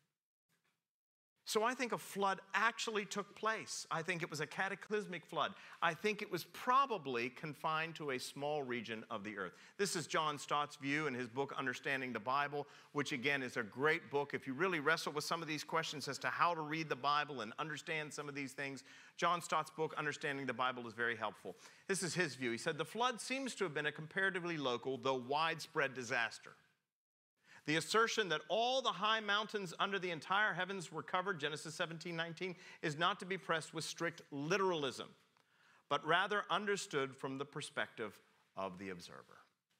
So I think a flood actually took place. I think it was a cataclysmic flood. I think it was probably confined to a small region of the earth. This is John Stott's view in his book, Understanding the Bible, which again is a great book. If you really wrestle with some of these questions as to how to read the Bible and understand some of these things, John Stott's book, Understanding the Bible, is very helpful. This is his view. He said, the flood seems to have been a comparatively local, though widespread disaster. The assertion that all the high mountains under the entire heavens were covered, Genesis 17:19, is not to be pressed with strict literalism, but rather understood from the perspective of the observer.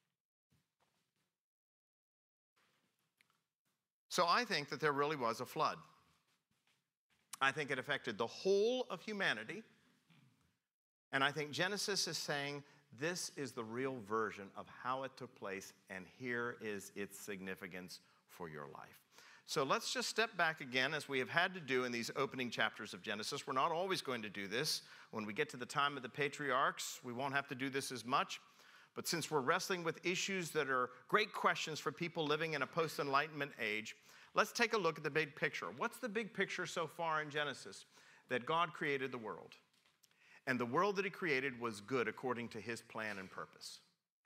So I think that there really was a flood. I think it affected the whole of humanity, and I think Genesis is saying this is the real version of how it took place, and here is its significance for your life. So let's just step back again, as we have had to do in these opening chapters of Genesis. We're not always going to do this. When we get to the time of the patriarchs, we won't have to do this as much. But since we're wrestling with issues that are great questions for people living in a post-Enlightenment age, let's take a look at the big picture. What's the big picture so far in Genesis? That God created the world. And the world that he created was good according to his plan and purpose.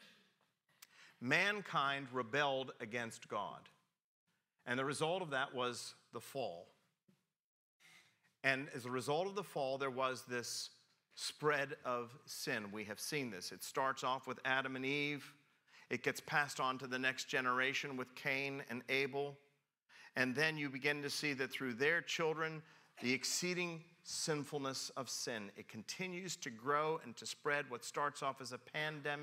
Mankind rebelled against God. And the result of that was the fall. And as a result of the fall, there was this spread of sin. We have seen this. It starts off with Adam and Eve. It gets passed on to the next generation with Cain and Abel. And then you begin to see that through their children, the exceeding sinfulness of sin, it continues to grow and to spread. What starts off as a pandemic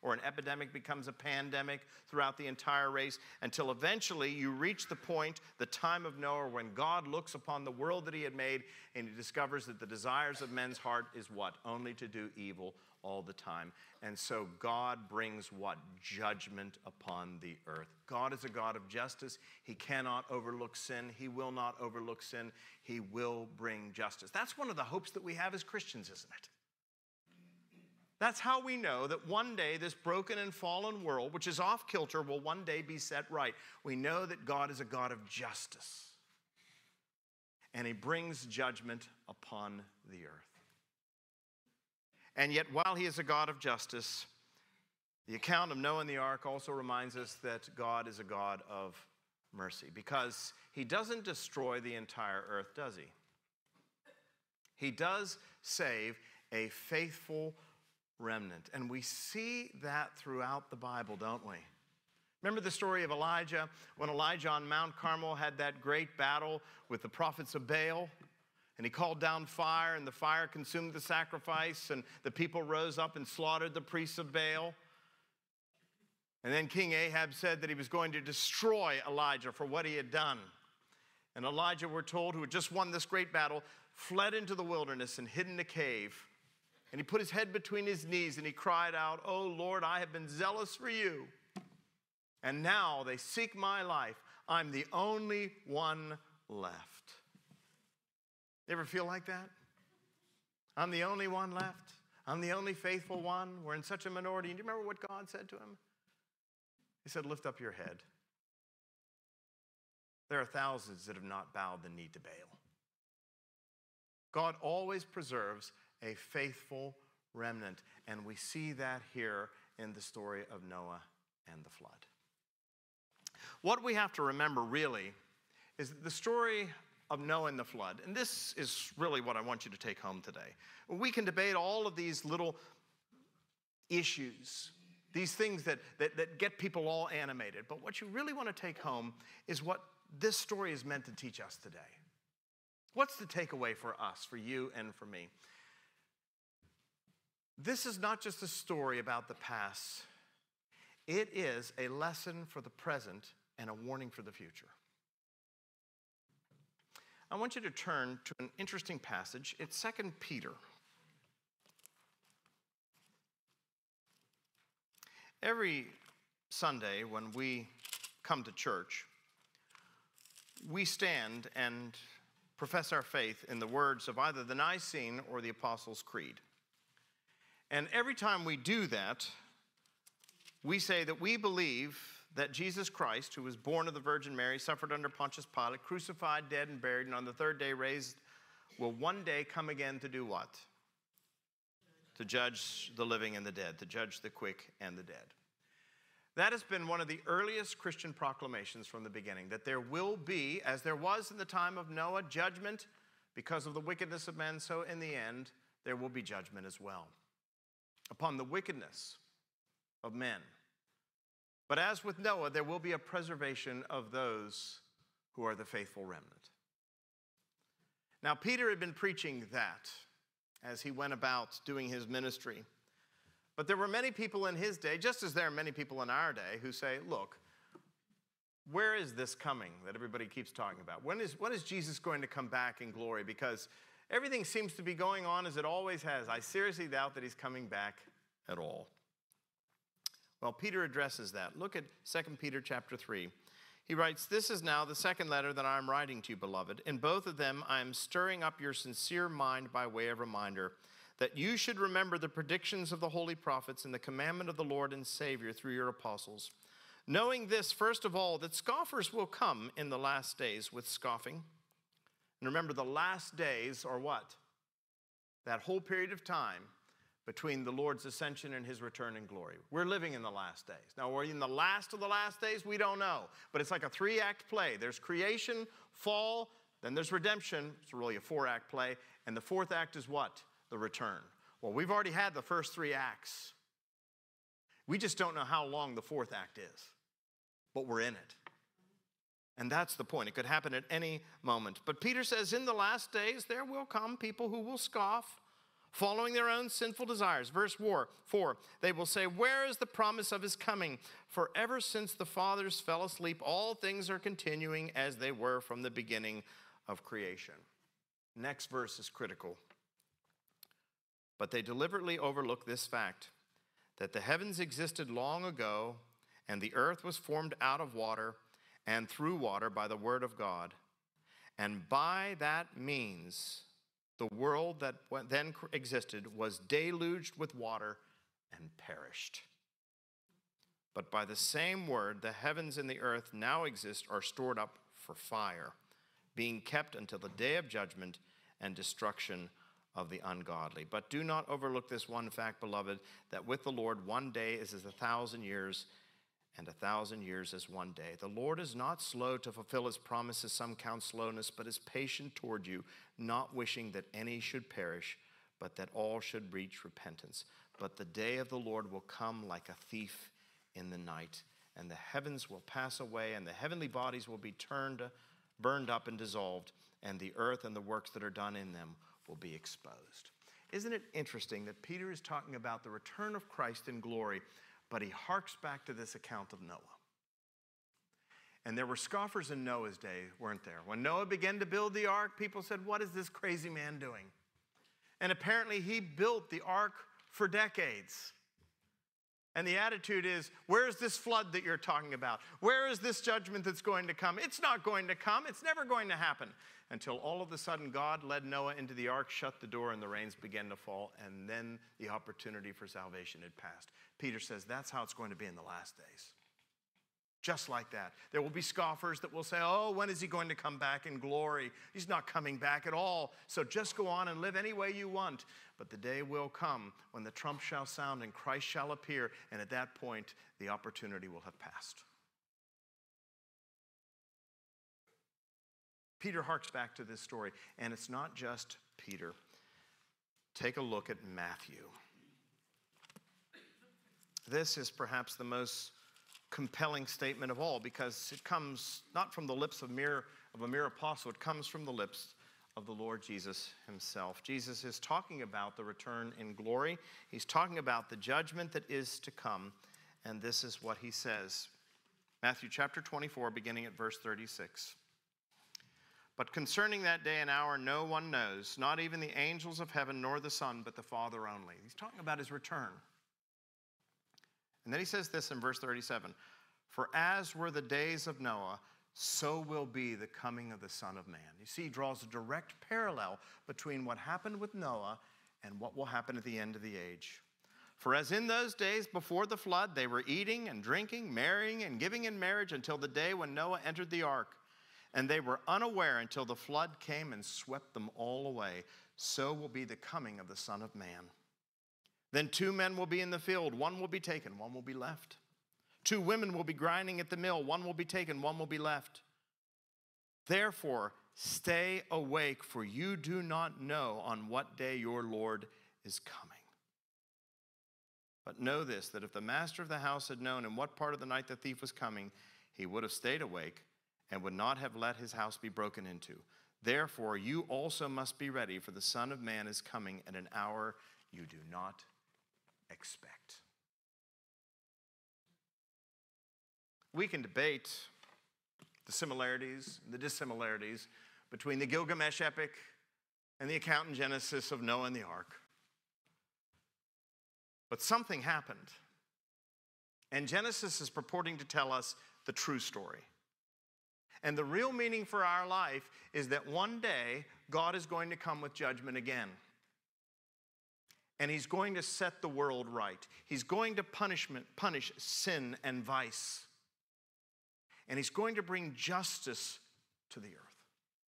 or an epidemic becomes a pandemic throughout the entire race, until eventually you reach the point, the time of Noah, when God looks upon the world that he had made and he discovers that the desires of men's heart is what? Only to do evil all the time. And so God brings what? Judgment upon the earth. God is a God of justice. He cannot overlook sin. He will not overlook sin. He will bring justice. That's one of the hopes that we have as Christians, isn't it? That's how we know that one day this broken and fallen world, which is off kilter, will one day be set right. We know that God is a God of justice. And he brings judgment upon the earth. And yet, while he is a God of justice, the account of Noah and the ark also reminds us that God is a God of mercy, because he doesn't destroy the entire earth, does he? He does save a faithful remnant. And we see that throughout the Bible, don't we? Remember the story of Elijah, when Elijah on Mount Carmel had that great battle with the prophets of Baal? And he called down fire, and the fire consumed the sacrifice, and the people rose up and slaughtered the priests of Baal. And then King Ahab said that he was going to destroy Elijah for what he had done. And Elijah, we're told, who had just won this great battle, fled into the wilderness and hid in a cave. And he put his head between his knees and he cried out, "Oh Lord, I have been zealous for you. And now they seek my life. I'm the only one left." You ever feel like that? I'm the only one left. I'm the only faithful one. We're in such a minority. And do you remember what God said to him? He said, "Lift up your head. There are thousands that have not bowed the knee to Baal." God always preserves a faithful remnant. And we see that here in the story of Noah and the flood. What we have to remember really is that the story of Noah and the flood, and this is really what I want you to take home today. We can debate all of these little issues, these things that get people all animated, but what you really want to take home is what this story is meant to teach us today. What's the takeaway for us, for you and for me? This is not just a story about the past. It is a lesson for the present and a warning for the future. I want you to turn to an interesting passage. It's 2 Peter. Every Sunday when we come to church, we stand and profess our faith in the words of either the Nicene or the Apostles' Creed. And every time we do that, we say that we believe that Jesus Christ, who was born of the Virgin Mary, suffered under Pontius Pilate, crucified, dead, and buried, and on the third day raised, will one day come again to do what? To judge the living and the dead, to judge the quick and the dead. That has been one of the earliest Christian proclamations from the beginning, that there will be, as there was in the time of Noah, judgment because of the wickedness of men, so in the end, there will be judgment as well upon the wickedness of men. But as with Noah, there will be a preservation of those who are the faithful remnant. Now, Peter had been preaching that as he went about doing his ministry. But there were many people in his day, just as there are many people in our day, who say, look, where is this coming that everybody keeps talking about? When is Jesus going to come back in glory? Because everything seems to be going on as it always has. I seriously doubt that he's coming back at all. Well, Peter addresses that. Look at 2 Peter chapter 3. He writes, "This is now the second letter that I am writing to you, beloved. In both of them I am stirring up your sincere mind by way of reminder, that you should remember the predictions of the holy prophets and the commandment of the Lord and Savior through your apostles. Knowing this, first of all, that scoffers will come in the last days with scoffing." And remember, the last days are what? That whole period of time between the Lord's ascension and his return in glory. We're living in the last days. Now, we're in the last of the last days? We don't know. But it's like a 3-act play. There's creation, fall, then there's redemption. It's really a 4-act play. And the 4th act is what? The return. Well, we've already had the first 3 acts. We just don't know how long the 4th act is. But we're in it. And that's the point. It could happen at any moment. But Peter says, in the last days, there will come people who will scoff, following their own sinful desires. Verse 4, they will say, where is the promise of his coming? For ever since the fathers fell asleep, all things are continuing as they were from the beginning of creation. Next verse is critical. But they deliberately overlook this fact, that the heavens existed long ago, and the earth was formed out of water and through water by the word of God. And by that means, the world that then existed was deluged with water and perished. But by the same word, the heavens and the earth now exist, are stored up for fire, being kept until the day of judgment and destruction of the ungodly. But do not overlook this one fact, beloved, that with the Lord 1 day is as 1,000 years, and 1,000 years as 1 day. The Lord is not slow to fulfill his promises, some count slowness, but is patient toward you, not wishing that any should perish, but that all should reach repentance. But the day of the Lord will come like a thief in the night, and the heavens will pass away, and the heavenly bodies will be burned up and dissolved, and the earth and the works that are done in them will be exposed. Isn't it interesting that Peter is talking about the return of Christ in glory, but he harks back to this account of Noah? And there were scoffers in Noah's day, weren't there? When Noah began to build the ark, people said, what is this crazy man doing? And apparently he built the ark for decades. And the attitude is, where is this flood that you're talking about? Where is this judgment that's going to come? It's not going to come. It's never going to happen. Until all of a sudden God led Noah into the ark, shut the door, and the rains began to fall, and then the opportunity for salvation had passed. Peter says that's how it's going to be in the last days. Just like that. There will be scoffers that will say, oh, when is he going to come back in glory? He's not coming back at all. So just go on and live any way you want. But the day will come when the trump shall sound and Christ shall appear, and at that point, the opportunity will have passed. Peter harks back to this story, and it's not just Peter. Take a look at Matthew. This is perhaps the most compelling statement of all, because it comes not from the lips of a mere apostle, it comes from the lips of the Lord Jesus himself. Jesus is talking about the return in glory. He's talking about the judgment that is to come, and this is what he says. Matthew chapter 24, beginning at verse 36. But concerning that day and hour, no one knows, not even the angels of heaven, nor the Son, but the Father only. He's talking about his return. And then he says this in verse 37, for as were the days of Noah, so will be the coming of the Son of Man. You see, he draws a direct parallel between what happened with Noah and what will happen at the end of the age. For as in those days before the flood, they were eating and drinking, marrying and giving in marriage until the day when Noah entered the ark. And they were unaware until the flood came and swept them all away. So will be the coming of the Son of Man. Then 2 men will be in the field. One will be taken, one will be left. 2 women will be grinding at the mill. One will be taken, one will be left. Therefore, stay awake, for you do not know on what day your Lord is coming. But know this, that if the master of the house had known in what part of the night the thief was coming, he would have stayed awake and would not have let his house be broken into. Therefore, you also must be ready, for the Son of Man is coming at an hour you do not expect. We can debate the similarities and the dissimilarities between the Gilgamesh epic and the account in Genesis of Noah and the ark. But something happened. And Genesis is purporting to tell us the true story. And the real meaning for our life is that one day God is going to come with judgment again. And he's going to set the world right. He's going to punish sin and vice. And he's going to bring justice to the earth.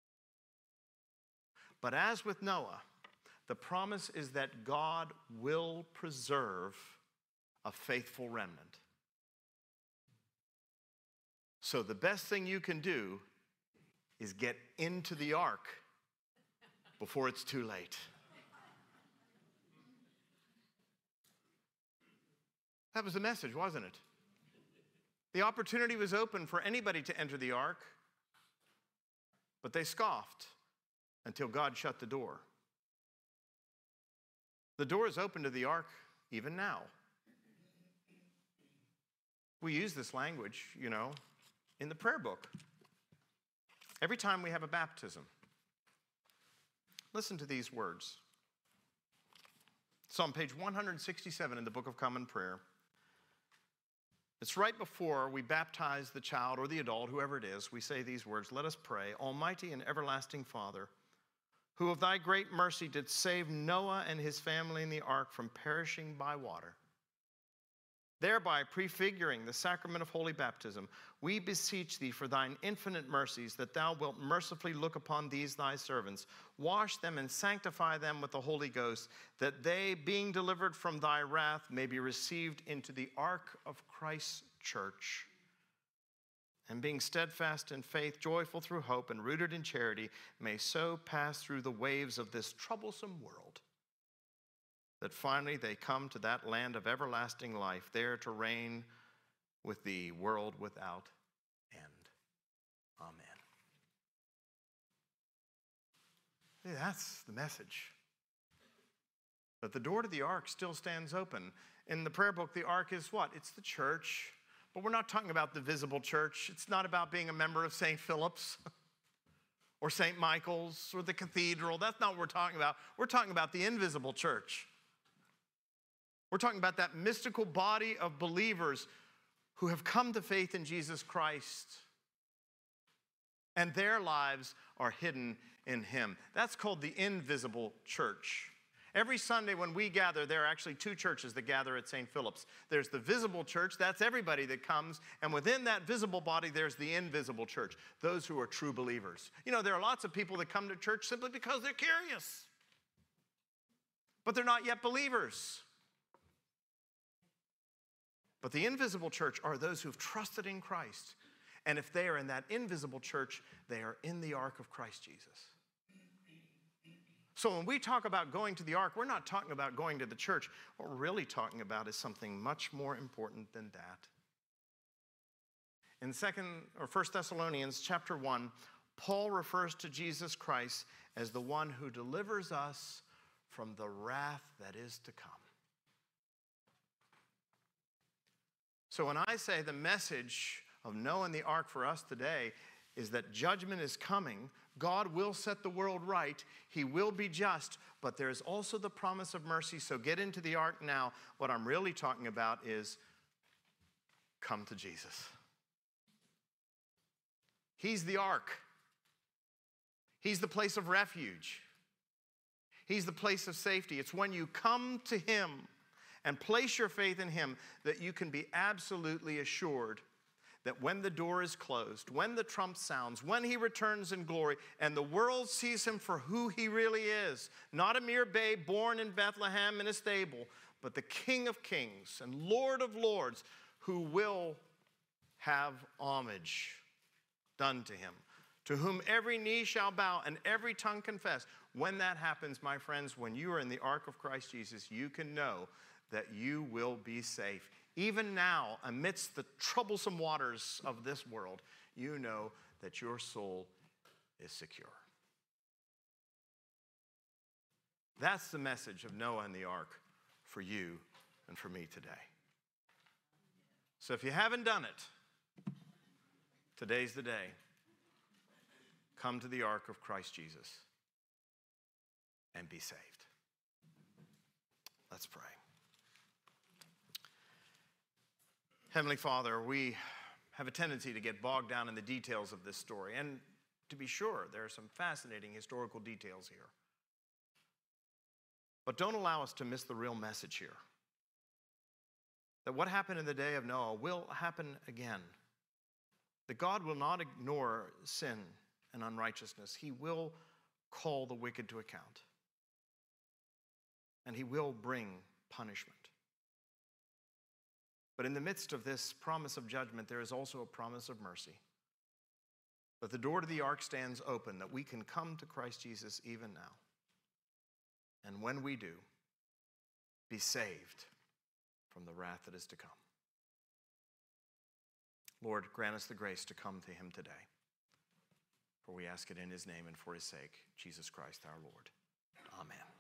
But as with Noah, the promise is that God will preserve a faithful remnant. So the best thing you can do is get into the ark before it's too late. That was the message, wasn't it? The opportunity was open for anybody to enter the ark, but they scoffed until God shut the door. The door is open to the ark even now. We use this language, in the prayer book. Every time we have a baptism. Listen to these words. It's on page 167 in the Book of Common Prayer. It's right before we baptize the child or the adult, whoever it is. We say these words, "Let us pray. Almighty and everlasting Father, who of thy great mercy did save Noah and his family in the ark from perishing by water, thereby prefiguring the sacrament of holy baptism, we beseech thee for thine infinite mercies, that thou wilt mercifully look upon these thy servants, wash them and sanctify them with the Holy Ghost, that they, being delivered from thy wrath, may be received into the ark of Christ's church. And being steadfast in faith, joyful through hope, and rooted in charity, may so pass through the waves of this troublesome world, that finally they come to that land of everlasting life, there to reign with thee, world without end. Amen." See, that's the message. That the door to the ark still stands open. In the prayer book, the ark is what? It's the church. But we're not talking about the visible church. It's not about being a member of St. Philip's or St. Michael's or the cathedral. That's not what we're talking about. We're talking about the invisible church. We're talking about that mystical body of believers who have come to faith in Jesus Christ, and their lives are hidden in him. That's called the invisible church. Every Sunday when we gather, there are actually two churches that gather at St. Philip's. There's the visible church, that's everybody that comes, and within that visible body, there's the invisible church, those who are true believers. There are lots of people that come to church simply because they're curious, but they're not yet believers. But the invisible church are those who've trusted in Christ. And if they are in that invisible church, they are in the ark of Christ Jesus. So when we talk about going to the ark, we're not talking about going to the church. What we're really talking about is something much more important than that. In 1 Thessalonians chapter 1, Paul refers to Jesus Christ as the one who delivers us from the wrath that is to come. So when I say the message of Noah and the ark for us today is that judgment is coming, God will set the world right, he will be just, but there's also the promise of mercy, so get into the ark now. What I'm really talking about is come to Jesus. He's the ark. He's the place of refuge. He's the place of safety. It's when you come to him and place your faith in him that you can be absolutely assured that when the door is closed, when the trump sounds, when he returns in glory, and the world sees him for who he really is, not a mere babe born in Bethlehem in a stable, but the King of Kings and Lord of Lords, who will have homage done to him, to whom every knee shall bow and every tongue confess. When that happens, my friends, when you are in the ark of Christ Jesus, you can know that you will be safe. Even now, amidst the troublesome waters of this world, you know that your soul is secure. That's the message of Noah and the ark for you and for me today. So if you haven't done it, today's the day. Come to the ark of Christ Jesus and be saved. Let's pray. Heavenly Father, we have a tendency to get bogged down in the details of this story. And to be sure, there are some fascinating historical details here. But don't allow us to miss the real message here. That what happened in the day of Noah will happen again. That God will not ignore sin and unrighteousness. He will call the wicked to account. And he will bring punishment. But in the midst of this promise of judgment, there is also a promise of mercy. That the door to the ark stands open, that we can come to Christ Jesus even now. And when we do, be saved from the wrath that is to come. Lord, grant us the grace to come to him today. For we ask it in his name and for his sake, Jesus Christ our Lord. Amen.